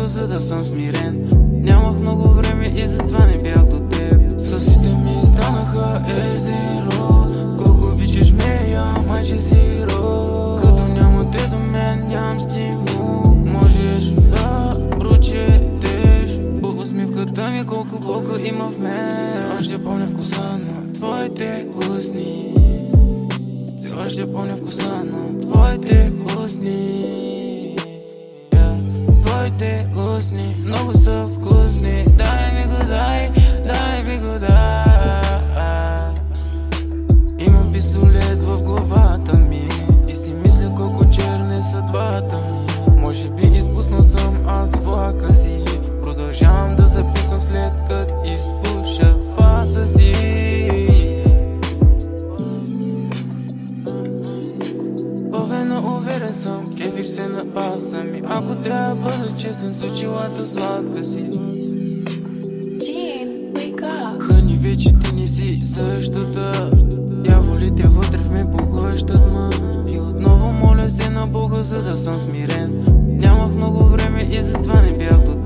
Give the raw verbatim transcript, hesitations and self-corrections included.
за да съм смирен. Нямах много време и затова не бях до теб. Съсите ми станаха езеро. Колко обичаш ме, я майче зиро. Като няма те до мен, нямам стимул. Можеш да прочетеш по усмивката ми колко болка има в мен. Все още помня вкуса на твоите устни. Все още помня вкуса на твоите устни. Твоите устни много са вкусни. Дай ми го, дай, дай ми го, дай. Имам пистолет в главата ми и си мисля колко черна е съдбата ми. Може би изпуснал съм аз влака си. Продължавам да записвам след като изпуша фаса си. Повено уверен съм, кефиш се на баса ми. Ако трябва да бъда честен с очилата сладка си. Хъни, вече ти не си същата. Дяволите вътре в мен поглъщат ма. И отново моля се на Бога, за да съм смирен. Нямах много време и затова не бях до